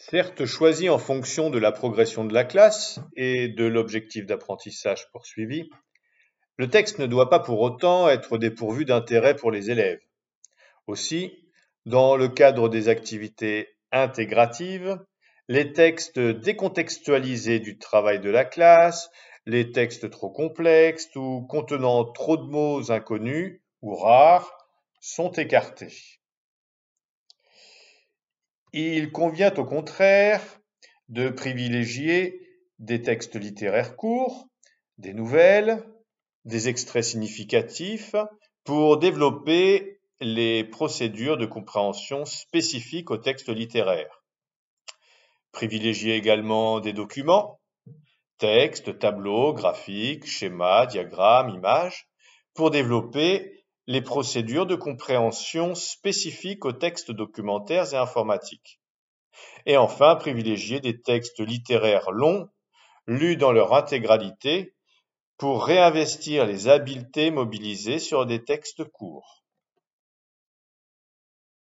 Certes choisi en fonction de la progression de la classe et de l'objectif d'apprentissage poursuivi, le texte ne doit pas pour autant être dépourvu d'intérêt pour les élèves. Aussi, dans le cadre des activités intégratives, les textes décontextualisés du travail de la classe, les textes trop complexes ou contenant trop de mots inconnus ou rares sont écartés. Il convient au contraire de privilégier des textes littéraires courts, des nouvelles, des extraits significatifs pour développer les procédures de compréhension spécifiques au texte littéraire. Privilégier également des documents, textes, tableaux, graphiques, schémas, diagrammes, images, pour développer les procédures de compréhension spécifiques aux textes documentaires et informatiques. Et enfin, privilégier des textes littéraires longs, lus dans leur intégralité, pour réinvestir les habiletés mobilisées sur des textes courts.